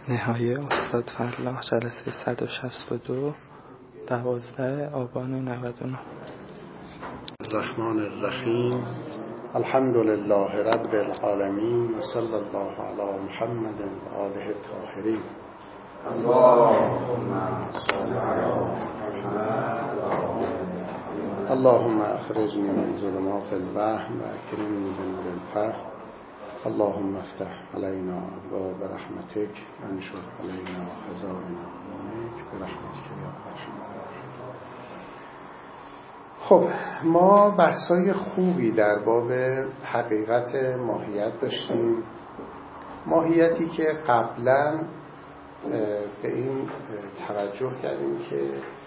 نهایه استاد فرلاح جلسه 162 12 آبان 99. الرحمن الرحیم. الحمد لله رب العالمین و صلی الله علی محمد و آله الطاهرین. اللهم اخرجنی من ظلمات الوهم و اکرمنی بنور الفهم. اللهم افتح علینا ابواب رحمتک وانشر علینا خزائن رحمتک برحمتک یا ارحم الراحمین. خب ما بحث‌های خوبی در باب حقیقت ماهیت داشتیم. ماهیتی که قبلا به این توجه کردیم که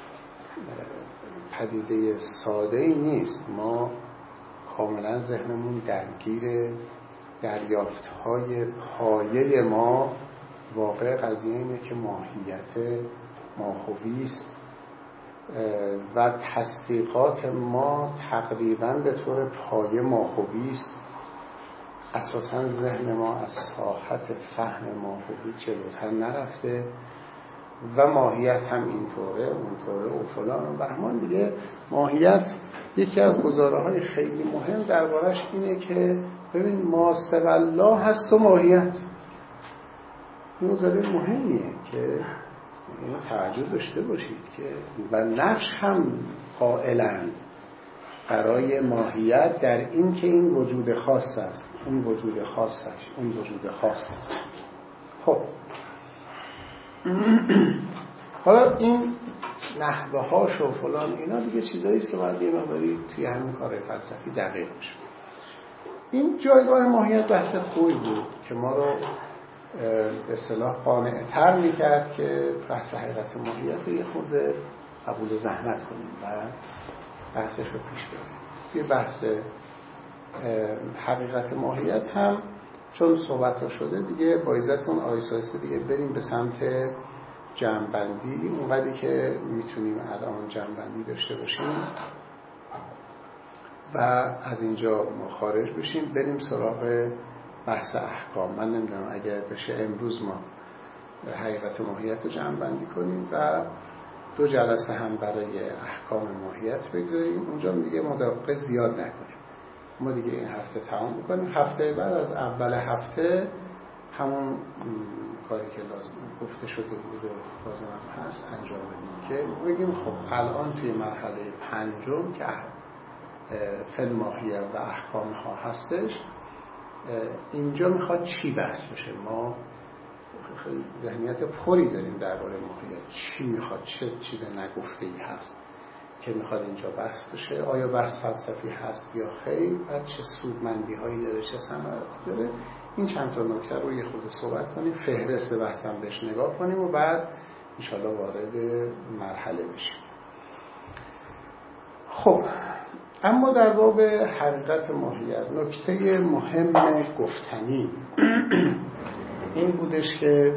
پدیده ساده‌ای نیست. ما کاملا ذهنمون درگیر دریافت‌های پایه ما. واقع قضیه اینه که ماهیت ماهوی است و تصدیقات ما تقریباً به طور پایه ماهوی است. اساساً ذهن ما از ساحت فهم ماهوی جلوتر نرفته و ماهیت هم اینطوره اونطوره و فلان و بهمان دیگه. ماهیت یکی از گزاره‌های خیلی مهم دربارش اینه که ببین ما سوی الله هست و ماهیت. این گزاره مهمیه که اینو توجه داشته باشید که و نقش هم قائلند برای ماهیت در این که این وجود خاص است، این وجود خاص است، این وجود خاص است. خب حالا این نحوه هاش و فلان اینا دیگه چیزایی است که باید یه مقداری توی همین کار فلسفی دقیق بشه. این جایگاه ماهیت بحث خوبی بود که ما رو به اصطلاح قانع‌تر می‌کرد که بحث حقیقت ماهیت رو یه خورده قبول زحمت کنیم و بحثش رو پیش بریم. توی بحث حقیقت ماهیت هم چون صحبت شده دیگه با عزتون آیسایسته دیگه بریم به سمت جمع‌بندی. اونقدری که میتونیم الان جمع‌بندی داشته باشیم و از اینجا ما خارج بشیم بریم سراغ بحث احکام. من نمیدونم اگر بشه امروز ما حقیقت ماهیت رو جمع‌بندی کنیم و 2 جلسه هم برای احکام ماهیت بگذاریم. اونجا دیگه مداقه زیاد نکنیم. ما دیگه این هفته تمام بکنیم. هفته بعد از اول هفته همون کاری که لازم گفته شده بود و لازم هم هست انجام بدیم که بگیم خب الان توی مرحله 5 که فل ماهیت و احکام ها هستش اینجا میخواد چی بحث بشه. ما خیلی ذهنیت پری داریم درباره ماهیت. چی میخواد، چه چیز نگفته ای هست که میخواد اینجا بحث بشه. آیا بحث فلسفی هست یا خیر و چه سودمندی هایی داره، چه ثمراتی داره. این چند تا نکته رو یه خورده صحبت کنیم، فهرست بحثم بهش نگاه کنیم و بعد انشالله وارد مرحله بشیم. خب اما در باب حقیقت ماهیت نکته مهم گفتنی این بودش که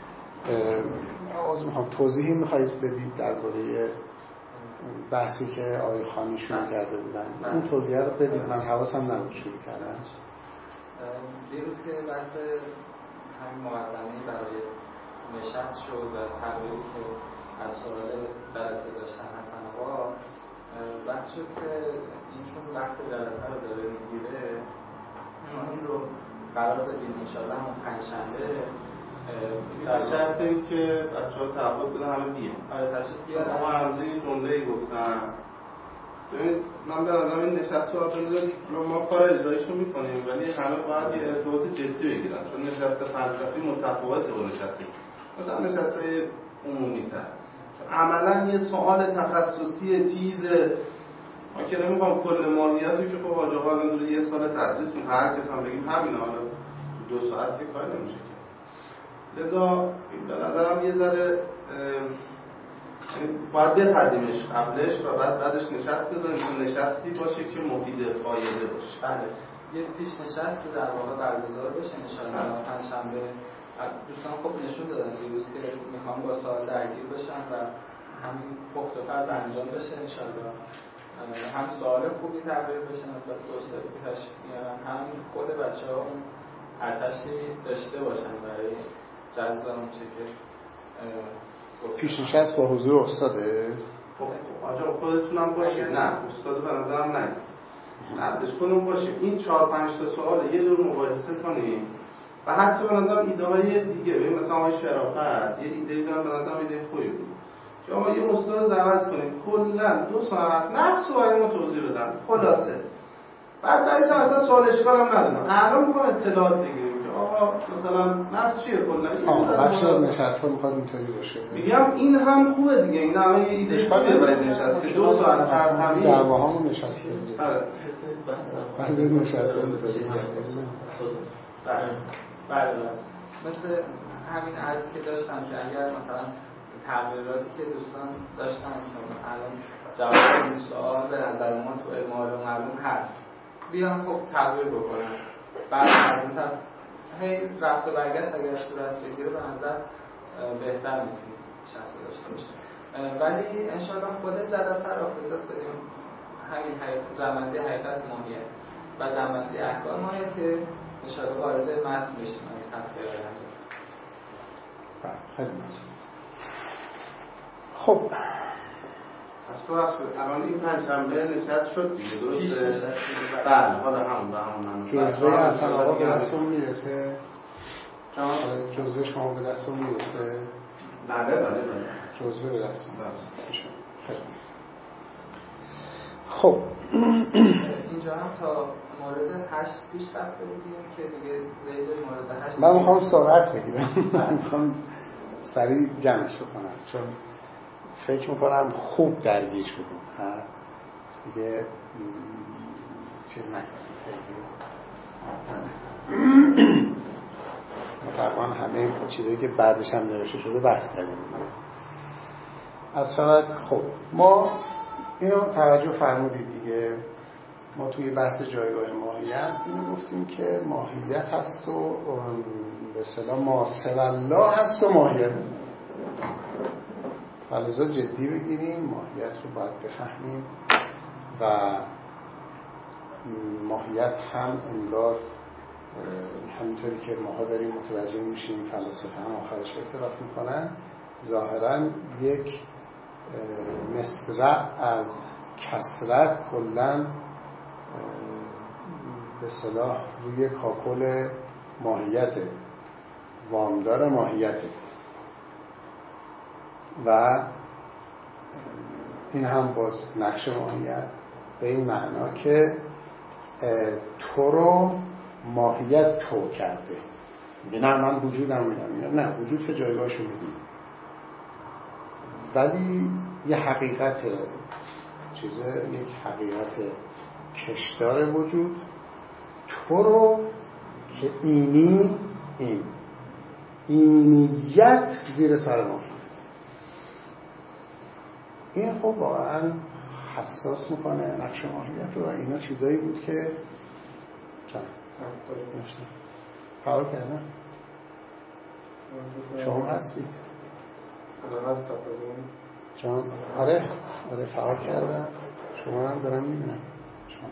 توضیحی میخواید بدید درباره بحثی که آقای خانی شروع کرده بودن. اون توضیح رو بدید. من حواسم نبود شروع کردن. دیروز که بحث همین مقدمه‌ای برای نشست شد و تغییری که از سوال جلسه داشتن حسن آقا بحث شد که این چون وقت جلسه رو داره میگیره این رو قرار بدیم انشاءالله همون پنجشنبه در شرط این که بچه‌ها تعهد بدن همه بیان. آره تشریف بیارن. اما همزه یه جمله‌ای گفتم. ببینید من به نظرم این نشست رو بذارید ما کار اجراییشو میکنیم ولی همه باید یه ارتباط جدی بگیرن چون نشست فلسفی متفاوته با نشستی مثلا نشست عمومی تر. عملا یه سوال تخصصی تیز ما که نمیخوام کل ماهیت رو که خب حاج آقا الان یه سال تدریس میکنه هر کس هم بگیم همین حالا 2 ساعت که کار نمیشه کرد. لذا به نظرم یه ذره باید بپردیمش قبلش و بعدش نشست بذاریم که نشستی باشه که مفید فایده باشه. بله یه پیش نشست در واقع برگزار بشه انشاءالله پنجشنبه. دوستان خب نشون دادن دیروز که میخوام با سوال درگیر بشن و همین پخت و پز انجام بشه انشاءالله. هم سوال خوبی تغییر بشه نسبت به استادی که تشریف میارن هم خود بچه‌ها اون آتشی داشته باشن برای جذب اون چه که پیش نشست با حضور استاده؟ آجا خودتونم باشید. نه استاد به نظرم نه نبودش خودمون باشید. این 4-5 تا سوال یه دور مقایسه کنیم و حتی به نظرم ایده های دیگه ببین مثلا آقای شرافت یه ایده دارن به نظرم ایده خوبی بود که آقا یه استاد رو دعوت کنیم کلا 2 ساعت نقص رو برای ما توضیح بدن خلاصه. بعد برای اصلا سوال اشکال هم ندارم. الان میخوام اطلاعات بگیریم که آقا مثلا نفس چیه کلا. بخش نشسته میخواد اینطوری باشه. میگم این هم خوبه دیگه. این الان یه ایده خوبه برای نشست که 2 ساعت همین دعواهامون نشسته. آره. بعضی نشسته بله مثل همین عرضی که داشتم که اگر مثلا تغییراتی که دوستان داشتن که مثلا جواب این سوال به نظر ما تو علم و معلوم هست بیان خب تغییر بکنن بعد از این طرف هی رفت و برگشت اگر صورت بگیره به نظر بهتر میتونیم شخصی داشته باشه. ولی انشاءالله خود جلسه رو اختصاص بدیم همین جنبندی حقیقت ماهیت و جنبندی احکام ماهیت که انشاءالله وارد متن بشیم از تفکر انجام. خیلی خب از تو الان این پنجشنبه نشست شد دیگه درسته؟ بله حالا همون جزوه اصلا آقا به دستون میرسه؟ جزوه شما به دستون میرسه؟ بله جزوه به دستون میرسه. خب اینجا هم تا مورد 8 پیش رفته بودیم که دیگه زید مورد 8 من میخوام سرعت بگیرم. من میخوام سریع جمعش بکنم چون فکر میکنم خوب درگیر شدیم دیگه چیز نکنیم تقریبا همه چیزایی که بعدش هم نوشته شده بحث کردیم. از شود خب ما اینو توجه فرمودید دیگه. ما توی بحث جایگاه ماهیت اینو گفتیم که ماهیت هست و به اصطلاح ما سوی الله هست و ماهیت فلذا جدی بگیریم ماهیت رو باید بفهمیم و ماهیت هم انگار همینطوری که ماها داریم متوجه میشیم فلاسفه هم آخرش اعتراف میکنن ظاهرا یک مصرع از کثرت کلاً به اصطلاح روی کاکل ماهیت وامدار ماهیت و این هم باز نقش ماهیت به این معنا که تو رو ماهیت تو کرده. میگه نه من وجودم میدم، نه وجود که جایگاهشو میدیم ولی یه حقیقت چیزه، یک حقیقت کشدار وجود تو رو که اینی این اینیت زیر سر ماهیت. این خب واقعا حساس میکنه نقش ماهیت و اینا چیزایی بود که فرار کردن. شما هستید؟ جان آره فرار کردن. شما هم دارم میبینم. شما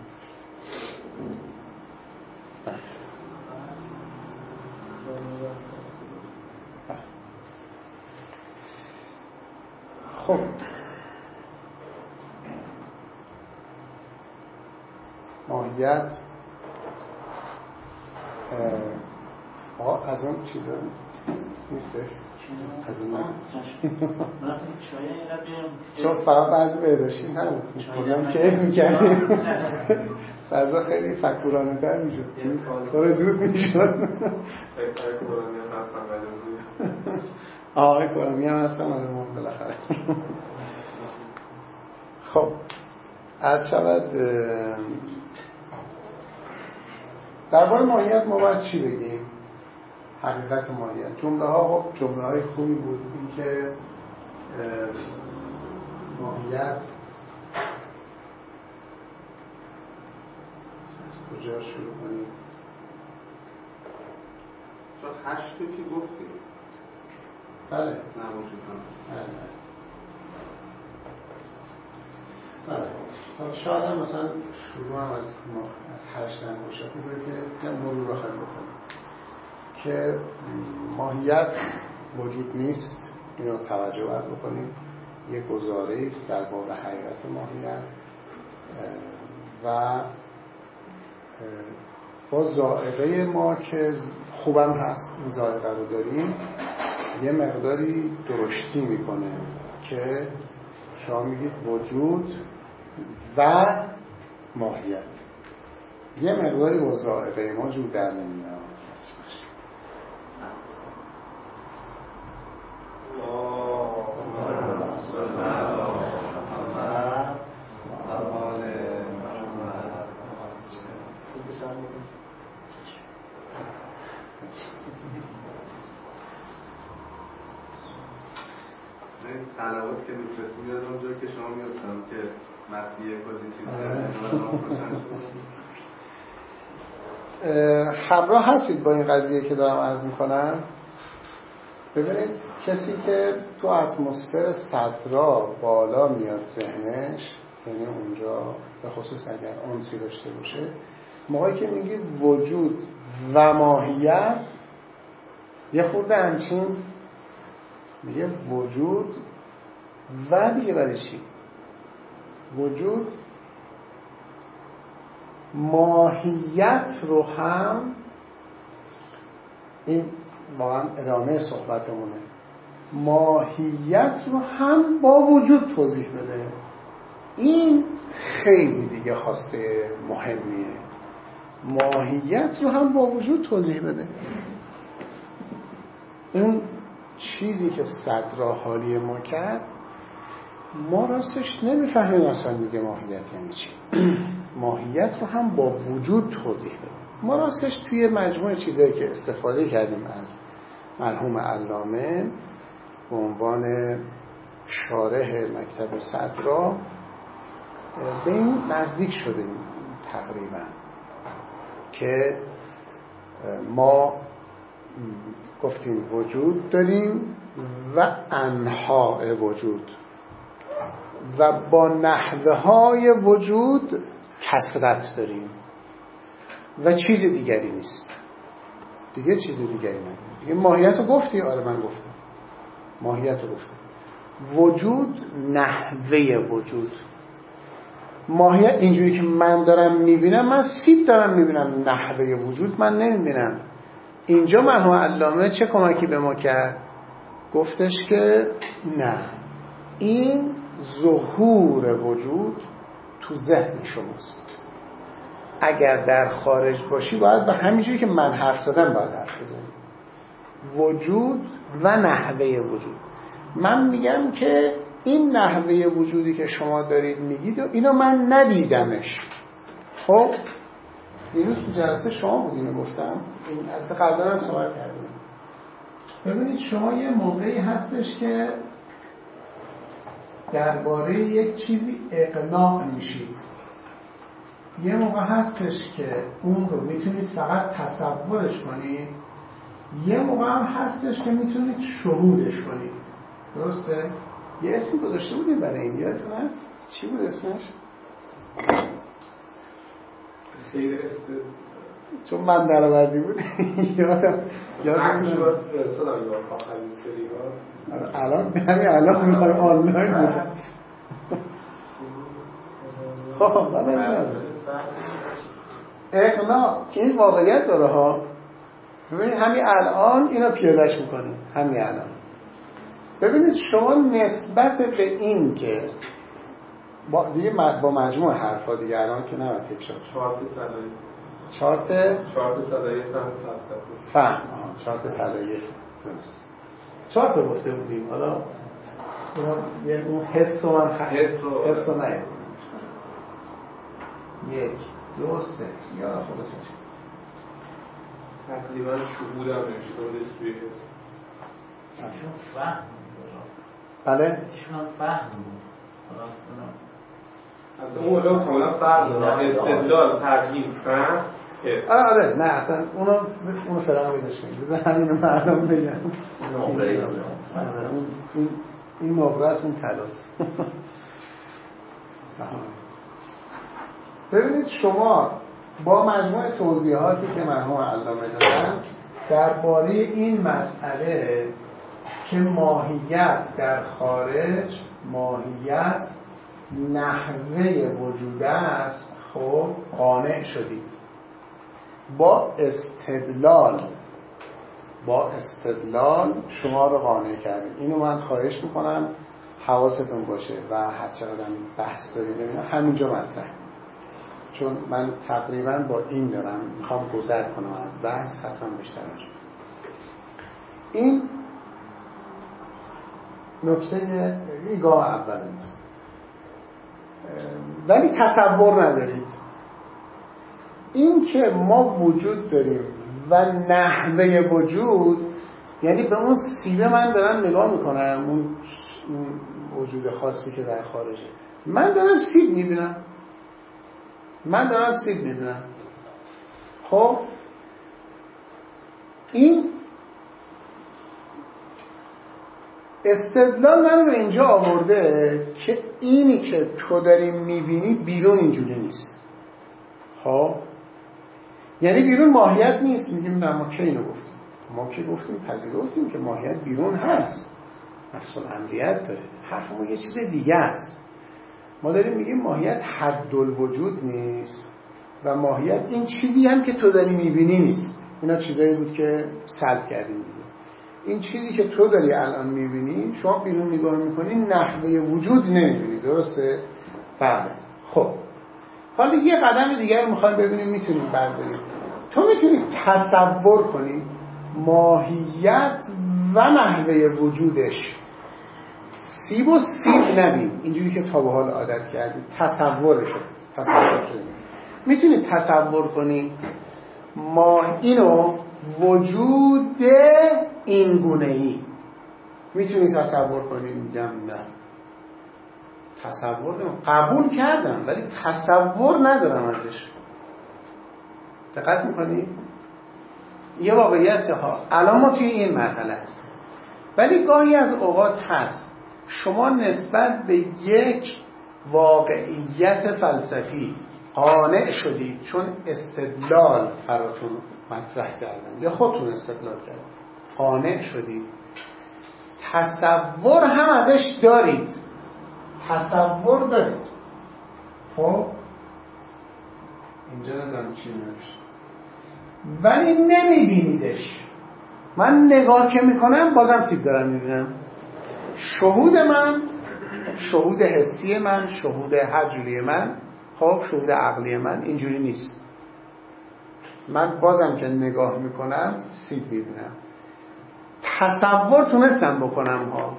خب ماهیت از اون چیزا نیستش از اون چون فقط بعضی بهداشتی نبود میکنم که میکنیم بعضا خیلی فکرانه تر میشد داره دود میشد. آقای کلامی هم هستم آره ما بالاخره. خب از شود درباره ماهیت ما باید چی بگیم؟ حقیقت ماهیت جمله ها خب جمله های خوبی بود. این که ماهیت از کجا شروع کنیم؟ چون 8 که گفتیم بله نموجود بله شاید هم مثلا شروع هم از 8 باشه خوبه که مرور بخواهیم بکنیم که ماهیت وجود نیست، اینو توجه باید بکنیم، یک گزاره است در باب حقیقت ماهیت و با ذائقه ما که خوبم هست این ذائقه رو داریم یه مقداری درشتی میکنه که شما میگید وجود و ماهیت، یه مقداری با ذائقه ما جور در نمیاد. تلاوت که میفرستی میاد اونجا که شما میفتم که مسیح کلی چیز همراه هستید با این قضیه که دارم عرض میکنم. ببینید کسی که تو اتمسفر صدرا بالا میاد ذهنش، یعنی اونجا به خصوص اگر انسی داشته باشه، موقعی که میگی وجود و ماهیت یه خورده همچین میگه وجود و دیگه برای چی؟ وجود ماهیت رو هم، این واقعا ادامه صحبتمونه، ماهیت رو هم با وجود توضیح بده. این خیلی دیگه خواسته مهمیه، ماهیت رو هم با وجود توضیح بده. اون چیزی که صدرا حالی ما کرد ما راستش نمیفهمیم اصلا دیگه ماهیت یعنی چی. ماهیت رو هم با وجود توضیح بده. ما راستش توی مجموعه چیزایی که استفاده کردیم از مرحوم علامه به عنوان شارح مکتب صدرا به این نزدیک شدیم تقریبا که ما گفتیم وجود داریم و انواع وجود و با نحوه های وجود کثرت داریم و چیز دیگری نیست. دیگه چیز دیگری نداریم. دیگه ماهیت رو گفتی؟ آره من گفتم ماهیت رو گفتم. وجود نحوه وجود، ماهیت اینجوری که من دارم میبینم، من سیب دارم میبینم، نحوه وجود من نمیبینم. اینجا مرحوم علامه چه کمکی به ما کرد؟ گفتش که نه، این ظهور وجود تو ذهن شماست. اگر در خارج باشی باید به همینجوری که من حرف زدم باید حرف بزنی. وجود و نحوه وجود. من میگم که این نحوه وجودی که شما دارید میگید اینو من ندیدمش. خب دیروز تو جلسه شما بود اینو گفتم، این از قبلا هم صحبت کردیم. ببینید شما یه موقعی هستش که درباره یک چیزی اقناع میشید، یه موقع هستش که اون رو میتونید فقط تصورش کنید، یه موقع هم هستش که میتونید شهودش کنید. درسته؟ یه اسمی گذاشته بودیم برای این، یادتون هست؟ چی بود اسمش؟ چون من در آوردی بود یادم الان میخوایم آنلاین بودم. خب من اقناع این واقعیت داره ها. ببینید همین الان اینو پیادهش میکنیم، همین الان ببینید شما نسبت به این که دیگه با مجموع حرفا دیگه الان که نه تکرار چارت طلایی فهم چارت طلایی درست چارت گفته بودیم. حالا اون حس رو من حس رو نه 1 2 3 یا خودش تقریبا شهود هم نشده توی حس. فهم بله شما فهم از اون موضوع کاملا فرق داره. استدلال، ترکیب، فهم، حس. آره نه اصلا اونو فعلا بذارش کنیم. بذار همینو معلوم بگم. این نقره است، اون طلاست. ببینید شما با مجموعه توضیحاتی که مرحوم علامه دادن درباره این مسئله که ماهیت در خارج ماهیت نحوه وجود است خب قانع شدید با استدلال شما رو قانع کردید. اینو من خواهش میکنم حواستون باشه و هر چقدر بحث دارید همینجا مطرح، چون من تقریبا با این دارم میخوام گذر کنم از بحث، حتما بیشتر نشد. این نکته نگاه اول نیست، ولی تصور ندارید این که ما وجود داریم و نحوه وجود، یعنی به اون سیبه من دارم نگاه میکنم، اون وجود خاصی که در خارجه، من دارم سیب میبینم. خب این استدلال من به اینجا آورده که اینی که تو داری میبینی بیرون اینجوری نیست. خب یعنی بیرون ماهیت نیست. میگیم نه، ما که اینو گفتیم، ما که گفتیم پذیرفتیم که ماهیت بیرون هست، اصلا امریت داره، حرف ما یه چیز دیگه است. ما داریم میگیم ماهیت حدالوجود نیست و ماهیت این چیزی هم که تو داری میبینی نیست. اینا چیزایی بود که سلب کردیم دیگه. این چیزی که تو داری الان میبینی، شما بیرون نگاه میکنی نحوه وجود نمیبینی، درسته؟ بله. خب حالا یه قدم دیگر رو میخوایم ببینیم میتونیم برداریم. تو میتونی تصور کنی ماهیت و نحوه وجودش سیب و سیب نبین، اینجوری که تا به حال عادت کردی، تصور شد. میتونی تصور کنی ما اینو وجود این گونه‌ای میتونی تصور کنی؟ میگم نه، تصور نمیم. قبول کردم ولی تصور ندارم ازش. دقت میکنی؟ یه واقعیت ها الان ما توی این مرحله هستیم، ولی گاهی از اوقات هست شما نسبت به یک واقعیت فلسفی قانع شدید چون استدلال براتون مطرح کردن یا خودتون استدلال کردن، قانع شدید، تصور هم ازش دارید، تصور دارید. خب اینجا ندارم چی نمیشه، ولی نمیبینیدش. من نگاه که میکنم بازم سیب دارم میبینم. شهود من، شهود حسی من، شهود هر جوری من، خب شهود عقلی من اینجوری نیست. من بازم که نگاه میکنم سیب میبینم. تصور تونستم بکنم ها.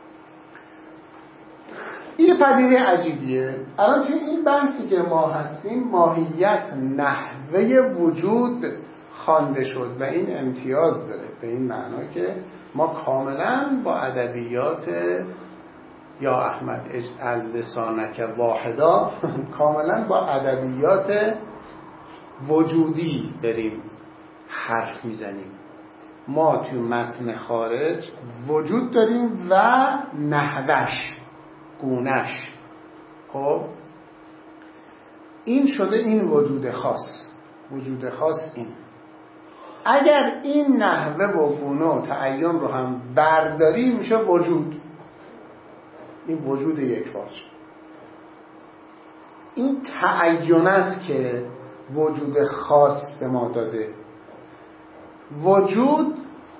این پدیده عجیبیه. الان توی این بحثی که ما هستیم ماهیت نحوه وجود خوانده شد و این امتیاز داره به این معنا که ما کاملا با ادبیات یا احمد اجعل لسانک واحدا کاملا با ادبیات وجودی داریم حرف میزنیم. ما توی متن خارج وجود داریم و نحوش، گونش. خب این شده این وجود خاص. وجود خاص این، اگر این نحوه و گونه و تعین رو هم برداری میشه وجود. این وجود یک پارچه. این تعین است که وجود خاص به ما داده. وجود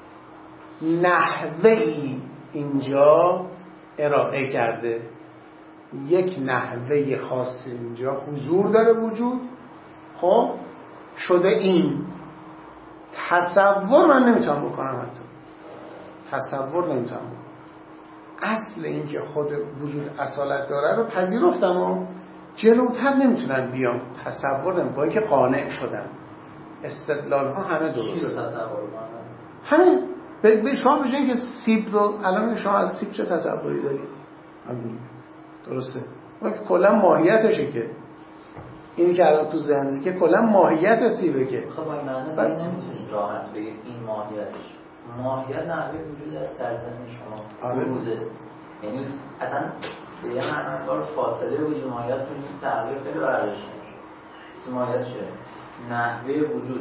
نحوهی اینجا ارائه کرده، یک نحوه خاص اینجا حضور داره وجود. خب شده این. تصور من نمیتونم بکنم، حتی تصور نمیتونم بکنم. اصل این که خود وجود اصالت داره رو پذیرفتم و جلوتر نمیتونم بیام. تصور نمیتونم، با اینکه قانع شدم. استدلال ها همه درست. همین به شما بجنید که سیب رو الان شما از سیب چه تصوری دارید؟ درسته؟ اون که کلا ماهیتشه، که اینی که الان تو ذهن که کلا ماهیت سیبه. که خب این معنی نمیتونید راحت بگید این ماهیتش. ماهیت نحوه وجود است در ذهن شما. بروزه. یعنی اصلا به یه معنی فاصله وجود ماهیت تو این تغییر خیلی برداشت میشه. ماهیت چیه؟ نحوه وجود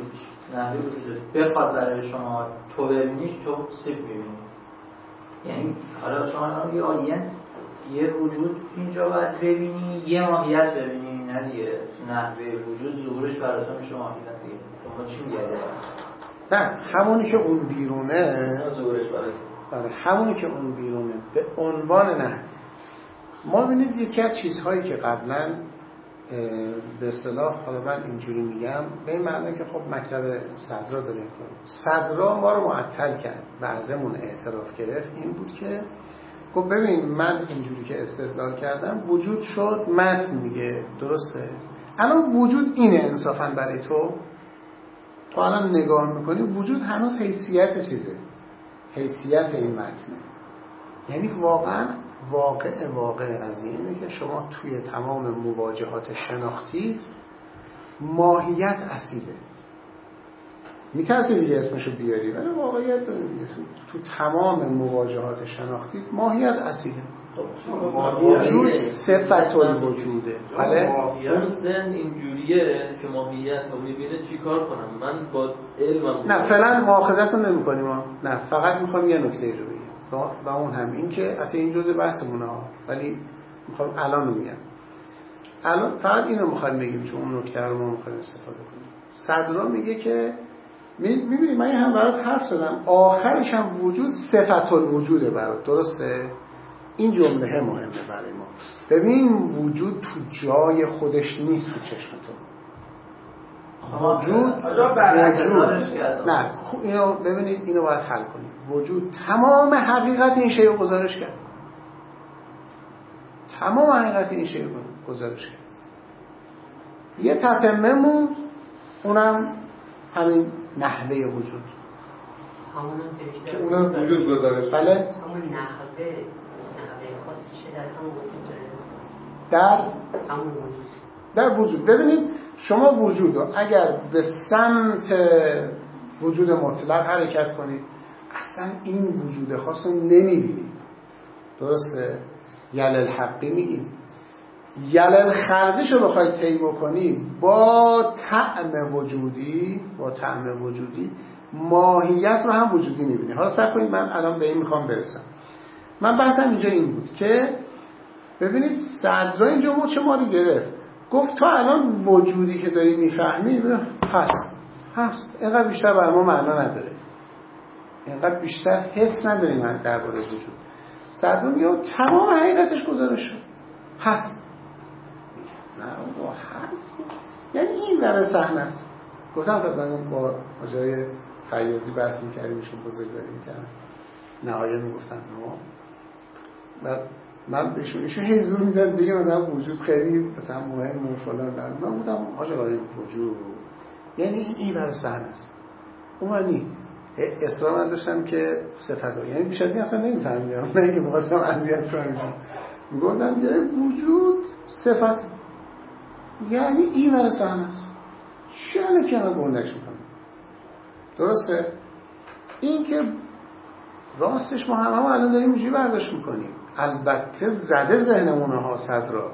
نحوه وجود بخواد برای شما تو ببینیش تو سیب ببینی. یعنی حالا شما یه وجود اینجا باید ببینی، یه ماهیت ببینی، نه دیگه نحوه وجود ظهورش براتون میشه ماهیت دیگه. شما چی میگه؟ نه همونی که اون بیرونه ظهورش براتون، همونی که اون بیرونه به عنوان نه. ما ببینید یکی از چیزهایی که قبلا به اصطلاح، حالا من اینجوری میگم به این معنی که خب مکتب صدرا داریم، صدرا ما رو معطل کرد و ازمون اعتراف گرفت این بود که خب ببین من اینجوری که استدلال کردم وجود شد متن میگه درسته، الان وجود اینه انصافا برای تو الان نگاه میکنی وجود هنوز حیثیت چیزه، حیثیت این متنه. یعنی واقعا واقع قضیه اینه که شما توی تمام مواجهات شناختیت ماهیت اصیله. میترسی دیگه اسمشو بیاری ولی واقعیت داره دیگه تو تمام مواجهات شناختیت ماهیت اصیله. وجود صفت الوجوده. بله چون ذهن اینجوریه که ماهیت رو میبینه چی کار کنم من با علمم؟ نه فعلا مؤاخذتون نمی‌کنیم ما، نه فقط میخوام یه نکته رو بگم و اون هم این که حتی این جزء بحثمونه ها ولی میخوام الان رو میگم. الان فقط اینو میخوایم بگیم چون اون نکته رو ما میخوایم استفاده کنیم. صدرا میگه که میبینی من هم برات حرف زدم آخرش هم وجود صفت الوجوده برات، درسته؟ این جمله مهمه برای ما. ببین وجود تو جای خودش نیست تو چشم تو. وجود نه اینو ببینید اینو باید حل کنید. وجود تمام حقیقت این شیء رو گزارش کرد، تمام حقیقت این شیء رو گزارش کرد. یه تتمه موند اونم همین نحوه وجود، اونم وجود گزارش. بله همون نحوه خاصی در همون وجود داره، در وجود. ببینید شما وجود رو اگر به سمت وجود مطلق حرکت کنید اصلا این وجود خاص رو نمیبینید، درسته؟ یلل حقی میگیم. یلل خلقیش رو بخواید طی بکنی با طعم وجودی ماهیت رو هم وجودی میبینی. حالا صبر کنید من الان به این میخوام برسم. من بحثم اینجا این بود که ببینید صدرا اینجا مرچ ما رو گرفت، گفت تو الان وجودی که داری میفهمی هست اینقدر بیشتر برای ما معنا نداره، اینقدر بیشتر حس نداریم من درباره وجود. صدرا میگه تمام حقیقتش گزارش شد هست. نه اون هست یعنی این برای صحنه است. گفتم من با آجای فیاضی بحث میکردیم ایشون بزرگواری میکردم نهایه میگفتن من بهشون ایشون هی زور میزد دیگه مثلا وجود خیلی مثلا مهم و فلان. من بودم آجای وجود یعنی این برای صحنه است. اون نی اصرار من داشتم که صفت یعنی بیش از این اصلا نمیفهمیدم من که میخواستم اذیت کنم میگفتم یه وجود صفت یعنی این برای صحنه است. چیانه که همه گندش میکنم درسته؟ این که راستش ما همه الان داریم اینجوری برداشت میکنیم. البته زده ذهنمونه ها صدرا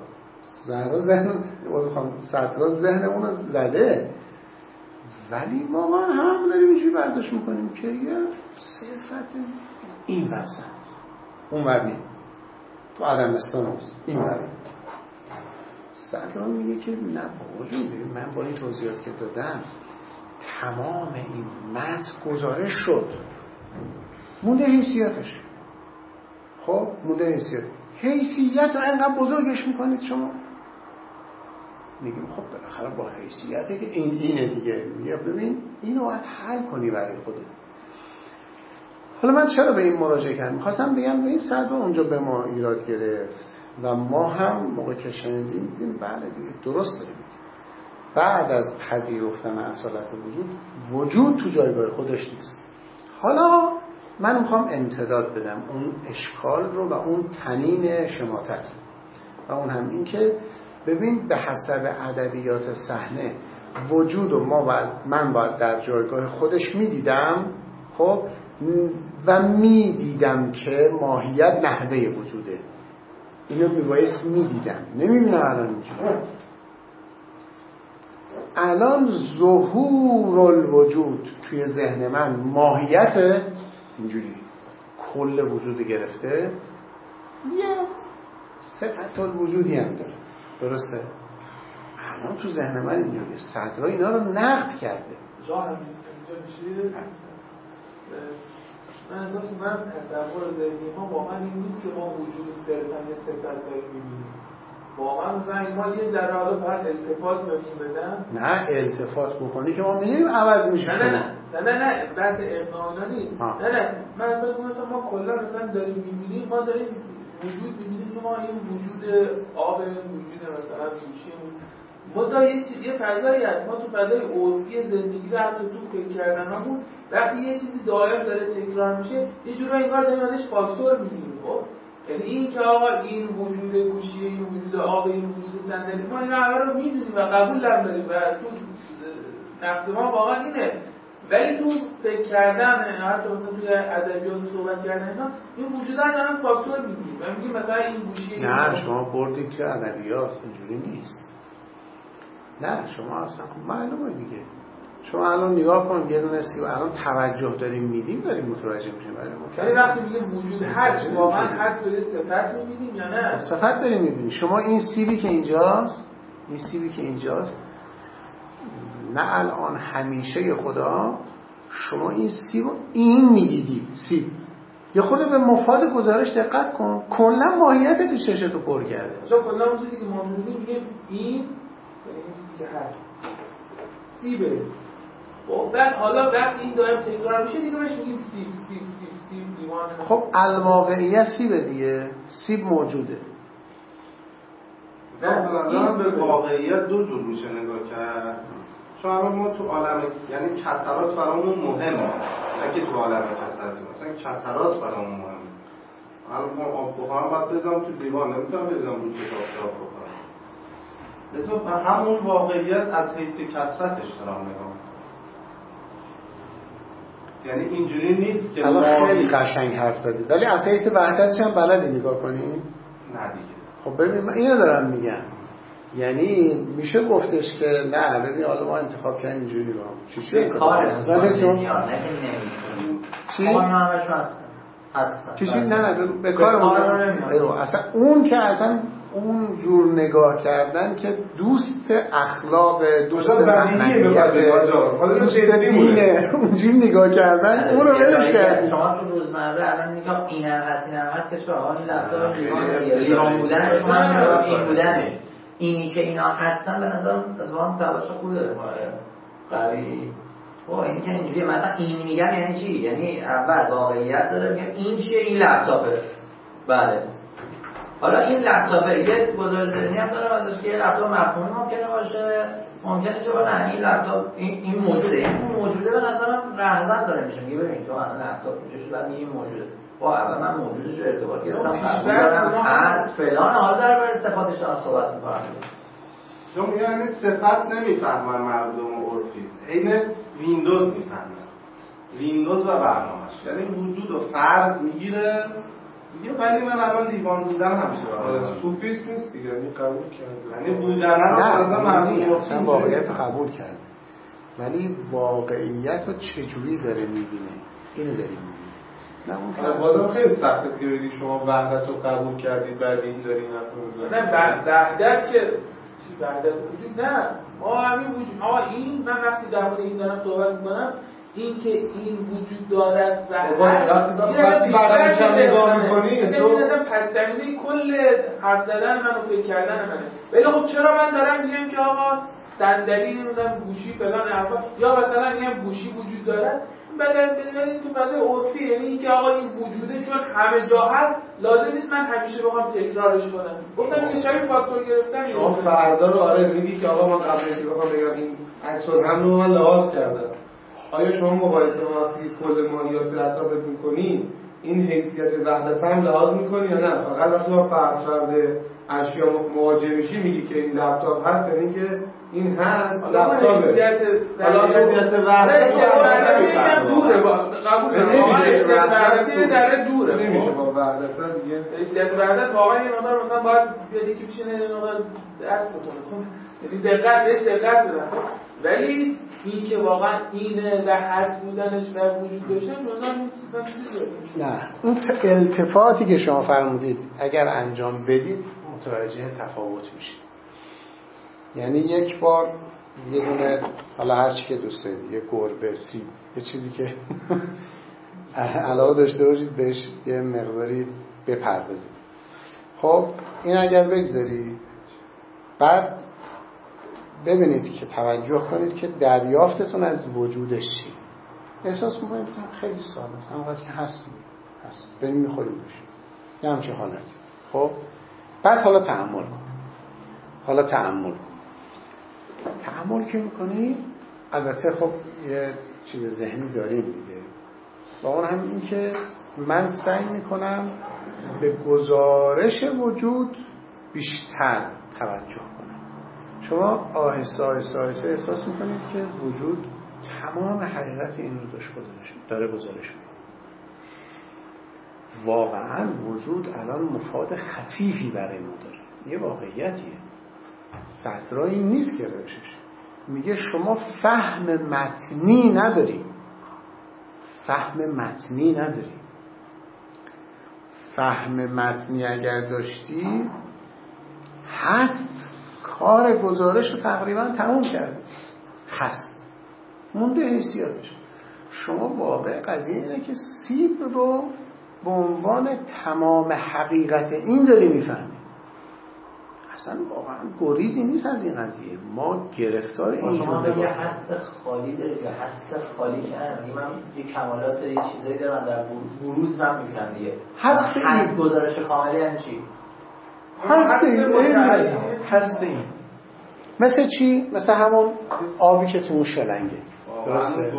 ذهنمون رو زده ولی واقعا هم داریم اینجوری برداشت میکنیم که یه صفت این برسن اون ورنی تو عدمستان هست این ورنی. صدرا میگه که نه من با این توضیحات که دادم تمام این متن گزارش شد مونده حیثیتش. خب مونده حیثیت رو اینقدر بزرگش میکنید شما. میگیم خب بالاخره با حیثیتی که اینه دیگه میگه ببین اینو باید حل کنی برای خودت. حالا من چرا به این مراجعه کردم؟ میخواستم بگم به این صدر اونجا به ما ایراد گرفت و ما هم موقع که شنیدیم دیدیم بله دیگه درست داریم. بعد از پذیرفتن اصالت وجود تو جایگاه خودش نیست. حالا من میخوام امتداد بدم اون اشکال رو و اون تنین شماتت و اون هم این که ببین به حسب ادبیات صحنه وجود و من باید در جایگاه خودش میدیدم خب و میدیدم که ماهیت نحوه وجوده. اینو میبایست میدیدم نمیبینم الان اینجا. الان ظهور الوجود توی ذهن من ماهیت اینجوری کل وجود گرفته، یه صفت الوجودی هم داره، درسته؟ الان تو ذهن من اینجوری صدرا اینا رو نقد کرده. جا هم اینجا میشه من احساس می‌کنم تصور ذهنی ما واقعا این نیست که ما وجود صرفا یه صفت داریم می‌بینیم. واقعا مثلا ما یه ذره حالا فقط التفات بهمون بدن، نه التفات بکنی که ما می‌بینیم عوض میشه. نه بحث اقناع نیست. نه من احساس می‌کنم ما کلا مثلا داریم می‌بینیم، ما داریم وجود می‌بینیم که ما این وجود آب، این وجود مثلا گوشی، ما یه فضایی هست، ما تو فضای عرفی زندگی و حتی تو فکر کردنمون وقتی یه چیزی دائم داره تکرار میشه یه جورایی انگار داریم ازش فاکتور میگیریم. خب یعنی این که آقا این وجود گوشی، این وجود آب، این وجود صندلی، ما این همه رو میدونیم و قبول هم داریم و تو نفس ما واقعا اینه، ولی تو فکر کردن حتی مثلا توی ادبیات صحبت کردن این وجودا رو دارن فاکتور میگیریم و میگیم مثلا این گوشی. نه شما بردید توی ادبیات، اینجوری نیست. نه شما اصلا معلومه دیگه. شما الان نگاه کن یه دونه سیب الان توجه داریم میدیم، داریم متوجه میشیم. ولی وقتی میگیم وجود هست واقعا هست به صفت میبینیم یا نه؟ صفت داریم میبینیم. شما این سیبی که اینجاست، نه الان همیشه خدا شما این سیب این میدیدی سیب یا خود به مفاد گزارش دقت کن، کلا ماهیت تو چشتو پر کرده. کلا اون چیزی که ما میبینیم میگه این چیزی که هست سیبه. خب بعد حالا وقتی این دائم تکرار میشه دیگه بهش میگیم سیب دیوانه. خب الواقعیه سیبه دیگه، سیب موجوده. نه به واقعیت دو جور میشه نگاه کرد. چون ما تو عالم یعنی کسرات برامون مهمه، نه که تو عالم کسرات مثلا کسرات برامون مهمه. الان ما آب بخارم باید بذارم تو دیوان، نمیتونم بذارم رو کتاب بخارم. لذا به همون واقعیت از حیث کسرتش دارم نگاه. یعنی اینجوری نیست که الان خیلی قشنگ حرف زدی، ولی از حیث وحدتش هم بلدی نگاه کنی؟ نه دیگه. خب ببین من اینو دارم میگم، یعنی میشه گفتش که نه ببین حالا ما انتخاب کردیم اینجوری رو چی کاره انسان نمیاد، نه که نمیتونیم چی؟ ما اینا همشون هستن چی؟ نه به کار نمیاد. اصلا اون که اصلا اون جور نگاه کردن که دوست اخلاق، دوست معنویت، دوست دینه، اونجوری نگاه کردن اون رو ولش کردن. شما تو روزمره الان نگاه اینم هست که چرا این لپتاپ لیوان بودنش من این بودنش اینی که اینا هستن به نظرم از وان تلاش خوب داره قوی. اینی که اینجوریه مثلا این میگم یعنی چی؟ یعنی اول واقعیت داره میگم این چیه، این لپتاپه. بله حالا این لپتاپه یه گزارش ذهنی هم داره ازش که یه لپتاپ مفهومی ممکنه باشه، ممکنه که نه این لپتاپ این موجوده، این موجوده به نظرم رهزن داره میشه میگه ببین تو الان لپتاپ میشه بعد میگی موجوده. اول من موجودش رو ارتباط گرفتم قبول دارم هست فلان، حالا درباره صفاتش دارم صحبت می‌کنم. چون یعنی صفت نمیفهمن مردم عرفی، عین ویندوز میفهمن، ویندوز و برنامه‌اش، یعنی وجود و فرد میگیره دیگه. ولی من الان لیوان بودن همیشه برام سوفیست نیست دیگه، یعنی قبول کرده، یعنی بودن رو مثلا مردم اصلا واقعیت قبول کرده، ولی واقعیت رو چجوری داره میبینه اینو داریم میبینه. نه بازم خیلی سخته که بگی شما وحدت رو قبول کردید بعد این دارین حرف نه وحدت که وحدت وجود نه ما همین وجود این من وقتی در مورد این دارم صحبت میکنم این که این وجود دارد و وقتی برامش هم نگاه میکنی تو پس زمینه کل حرف زدن من و فکر کردن منه. ولی خب چرا من دارم میگم که آقا صندلی نمیدونم گوشی فلان حرفا یا مثلا میگم گوشی وجود دارد ببینید تو فضای عرفی، یعنی اینکه آقا این وجوده چون همه جا هست لازم نیست من همیشه بخوام تکرارش کنم. گفتم این شبیه فاکتور گرفتن. شما فردا رو آره میگی که آقا من قبل اینکه بخوام بگم این عکس العمل رو من لحاظ کردم. آیا شما مقایسه وقتی کل ماهیات رو اطرافت می‌کنی این حیثیت وحدت هم لحاظ می‌کنی یا نه؟ فقط وقتی با فرد اشیا مواجه میشی میگی که این لپتاپ هست، یعنی که این هست لپتاپه. حالا حیثیت وحدت دوره قبول نمیشه، در دوره نمیشه با وحدت دیگه. حیثیت وحدت واقعا این مقدار مثلا باید یکی بشینه اینو درس بکنه. یعنی بهش دقت بدن. ولی این که واقعا اینه و هست بودنش و وجود داشته مثلا چیزی نه، اون التفاتی که شما فرمودید اگر انجام بدید متوجه تفاوت میشید. یعنی یک بار یه دونه، حالا هر چی که دوست دارید، یه گربه، سیب، یه چیزی که علاقه داشته باشید بهش یه مقداری بپردازید. خب این اگر بگذاری، بعد ببینید که توجه کنید که دریافتتون از وجودش چی. احساس میکنید که خیلی ساده است، همونقدر که هست بریم میخوریم بشیم، یه همچه حالتی. خب بعد حالا تأمل کن. تأمل که میکنی، البته خب یه چیز ذهنی داریم دیگه، و اون هم این که من سعی میکنم به گزارش وجود بیشتر توجه کنم. شما آهسته احساس میکنید که وجود تمام حقیقت این رو داره گزارش میکنه. واقعا وجود الان مفاد خفیفی برای ما داره، یه واقعیتیه، صدرایی نیست که روشش میگه شما فهم متنی نداری. فهم متنی اگر داشتی، هست کار گزارش رو تقریبا تموم کرده، هست مونده حیثیاتش. شما واقع قضیه اینه که سیب رو به عنوان تمام حقیقت این داری میفهمی. اصلا واقعا گریزی نیست از این قضیه. ما گرفتار این شما به یه هست خالی دارید یا هست خالی که من یه کمالات یه چیزایی دارم در بروز من میبینم دیگه. هست گزارش کاملی یعنی چی؟ هست این مثل چی؟ مثل همون آبی که تو اون شلنگه. درسته؟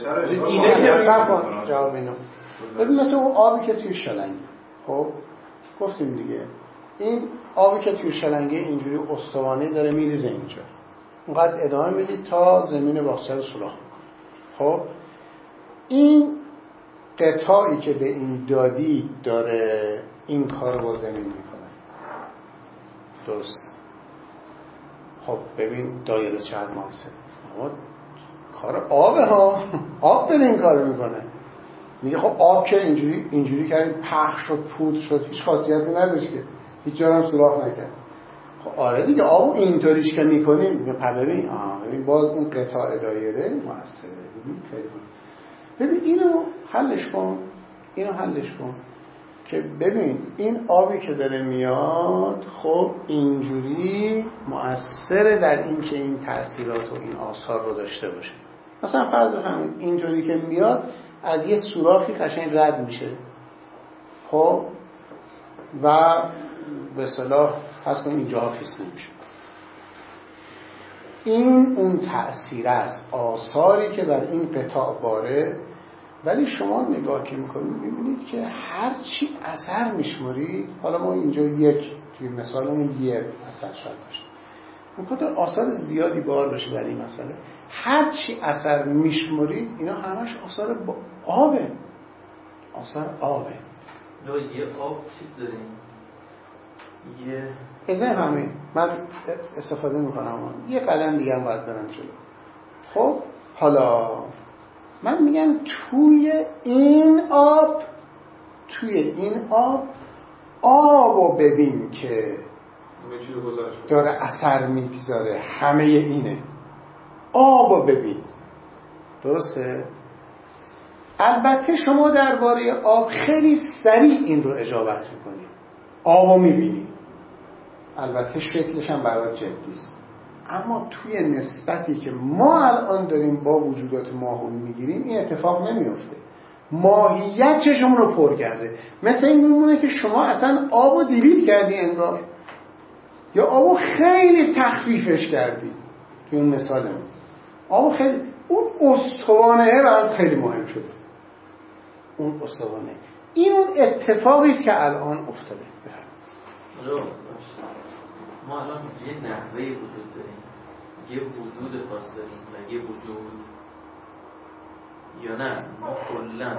جواب اینو ببین، مثل اون آبی که توی شلنگه. خب گفتیم دیگه، این آبی که توی شلنگه اینجوری استوانه داره میریزه اینجا، اونقدر ادامه میدید تا زمین باغچه رو سوراخ میکنه. خب این قطعی که به این دادی داره این کار با زمین میکنه. درست؟ خب ببین دایره چقدر موثره. اما کار آبه ها، آب داره این کار میکنه. میگه خب آب که اینجوری کردیم پخش شد، پودر شد، هیچ خاصیتی نداشت که هیچ جا هم سوراخ نکرد. خب آره دیگه، آبو اینطوریش که میکنیم میگه ببین ببین باز اون قطع دایره موثره. ببین اینو حلش کن که ببین این آبی که داره میاد خب اینجوری مؤثره در این که این تأثیرات و این آثار رو داشته باشه. مثلا فرض کنید اینجوری که میاد از یه سوراخی قشنگ رد میشه، خب و به اصطلاح فرض کنید اینجا فیس نمیشه. این اون تأثیر است، آثاری که بر این قطاع باره. ولی شما نگاه که میکنید میبینید که هر چی اثر میشمارید، حالا ما اینجا یک توی مثالمون یه اثر شاید باشه، ممکنه آثار زیادی بار بشه در این مسئله. هر چی اثر میشمارید اینا همش آثار آبه. یه آب چیز داریم، یه همین من استفاده میکنم، یه قدم دیگه هم باید برم جلو. خب حالا من میگم توی این آبو ببین که داره اثر میگذاره، همه اینه. آبو ببین، درسته؟ البته شما درباره آب خیلی سریع این رو اجابت میکنی، آبو میبینی، البته شکلش هم برای جدیست، اما توی نسبتی که ما الان داریم با وجودات ماهون میگیریم این اتفاق نمیفته. ماهیت چشمون رو پر کرده. مثل این میمونه که شما اصلا آبو دیلیت کردی انگار، یا آبو خیلی تخفیفش کردی. توی اون مثالمون آبو خیلی، اون استوانه برات خیلی مهم شده. اون استوانه، این اون اتفاقی است که الان افتاده. ما الان یه نحوه وجود داریم، یه وجود خاص داریم و یه وجود، یا نه ما کلا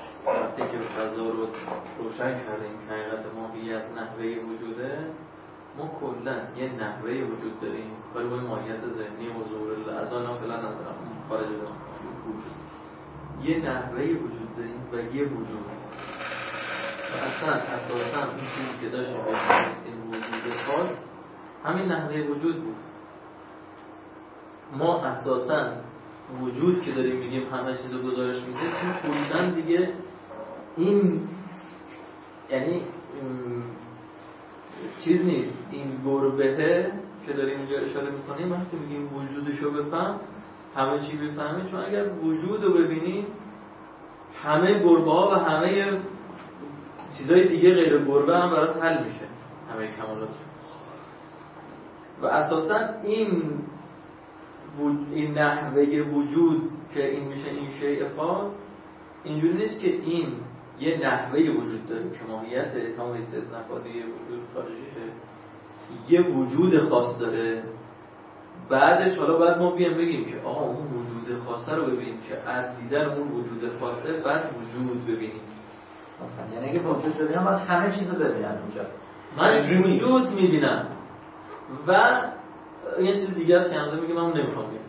وقتی که فضا رو روشن کردیم حقیقت ماهیت نحوه وجوده، ما کلا یه نحوه وجود داریم ولی با ماهیت ذهنی و ظهور الاذان فعلا ندارم خارج از وجود یه نحوه وجود داریم و یه وجود و اصلا اساسا این چیزی که داشتیم این وجود خاص همین نحوه وجود بود. ما اساسا وجود که داریم میگیم همه چیزو گزارش میده تو کلا دیگه این یعنی چیز نیست. این گربهه که داریم اینجا اشاره میکنیم وقتی میگیم وجودشو بفهم همه چی بفهمید، چون اگر وجود رو ببینید همه گربه ها و همه چیزای دیگه غیر گربه هم برات حل میشه، همه کمالات. و اساسا این نحوه وجود که این میشه این شیء خاص اینجوری نیست که این یه نحوه وجود داره که ماهیت همون حیثیت نفاذی وجود خارجیشه، یه وجود خاص داره. بعدش حالا بعد ما بیام بگیم که آها اون وجود خاصه رو ببینیم که از دیدن اون وجود خاصه بعد وجود ببینیم. یعنی اگه وجود ببینم باید همه چیز رو ببینم اونجا. من وجود میبینم و یه چیز دیگه است که همزه میگه من نمیخوام بگم